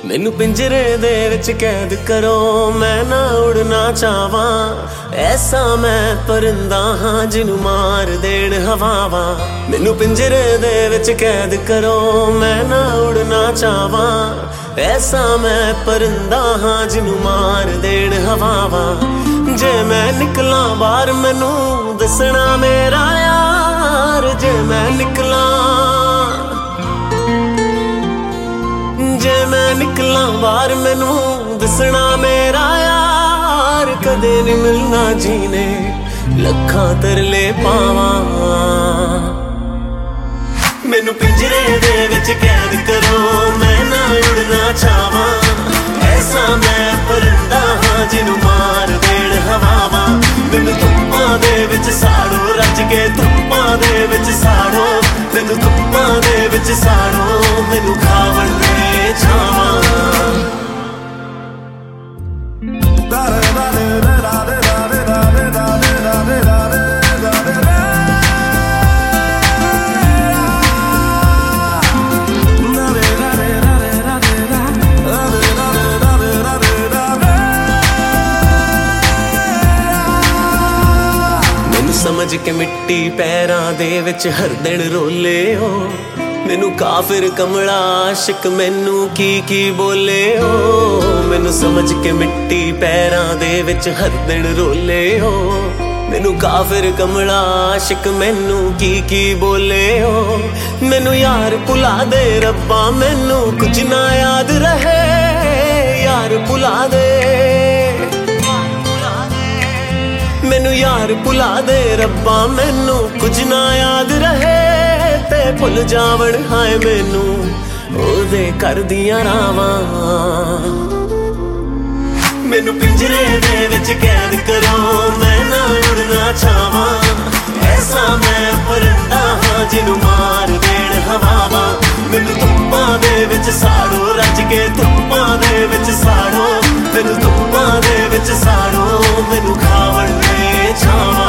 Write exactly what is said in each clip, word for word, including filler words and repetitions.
मैनू पिंजरे दे विच कैद करो, मैं ना उड़ना चाहवां। ऐसा मैं परिंदा हाँ जिनू मार देण हवावां। मैनू पिंजरे दे विच कैद करो, मैं ना उड़ना चाहवां। ऐसा मैं परिंदा हाँ जिनू मार देण हवावां। जे मैं निकला बाहर मैनू दसना मेरा यार, जे मैं निकला जे मैं निकला बाहर मैनू दसना मेरा यार। कदे नहीं मिलना जीने लखां तरले पावां। मैनू पिंजरे दे विच कैद करो, मैं ना उड़ना चाहवां। ऐसा मैं परिंदा हाँ जिनू मार देण हवावां। मैनू धुप्पां दे विच साड़ो, रज के धुप्पां दे विच साड़ो। मैनू धुप्पां दे विच साड़ो, मैनू खावण दे छावां। समझ के मिट्टी पैरां दे विच हर दिन रोले हो। मैनू काफिर कमला आशिक मैनू की की बोले हो। मैनू समझ के मिट्टी पैरां दे विच हर दिन रोले हो। मैनू काफिर कमला आशिक मैनू की की बोले हो। मैनू यार भुला दे रब्बा, मैनू कुछ ना याद रहे। यार भुला दे मैनू यार भुला दे रब्बा, मैनू कुछ ना याद रहे। ते भुल जावण हाय मैनू ओदे कर दियां रावां। मैनू पिंजरे दे विच कैद करो, मैं ना उड़ना चाहवां। ऐसा मैं परिंदा हाँ जिनू मार देण हवावां। मैनू धुप्पां दे विच साड़ो, रज के धुप्पां दे विच साड़ो। मैनू धुप्पां दे विच साड़ो, मैनू खावण दे छावां।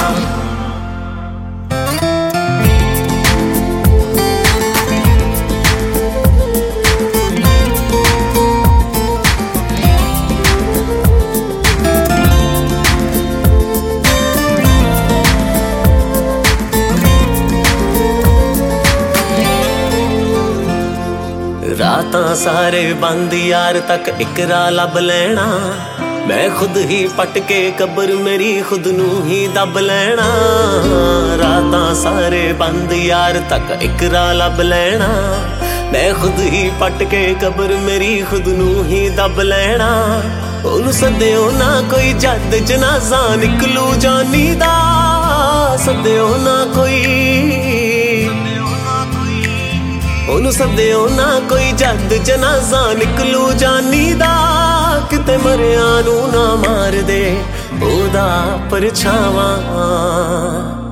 रातां सारे बंद यार तक इक राह लभ लेना। मैं खुद ही पट के कबर मेरी खुद नू ही दब लेना। रातां सारे बंद यार तक इक राह लभ लेना। मैं खुद ही पट के कबर मेरी खुद नू ही दब लेना। ओनू सद्दिओ ना कोई जद जनाजा निकलू जानी दा। सद्दिओ ना कोई ओनू सद्दिओ ना कोई जद जनाजा निकलू जानी दा। किते मरिया नू ना मार दे ओदा परछावां।